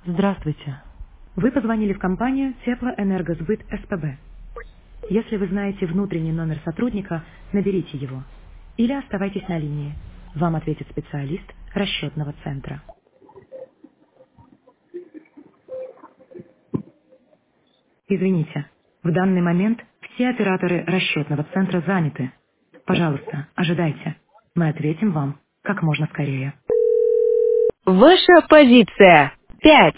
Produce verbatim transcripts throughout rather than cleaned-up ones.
Здравствуйте. Вы позвонили в компанию Теплоэнергосбыт СПБ. Если вы знаете внутренний номер сотрудника, наберите его. Или оставайтесь на линии. Вам ответит специалист расчетного центра. Извините, в данный момент все операторы расчетного центра заняты. Пожалуйста, ожидайте. Мы ответим вам как можно скорее. Ваша позиция. Пять.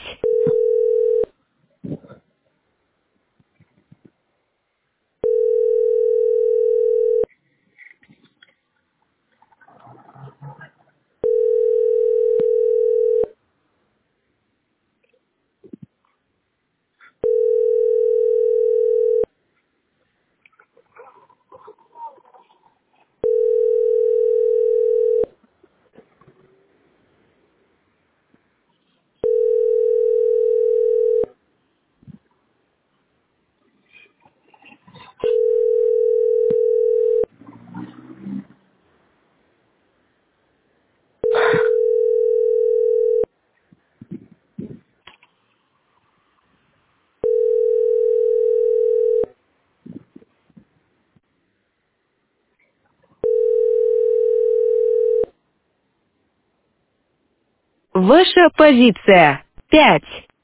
Ваша позиция. Пять.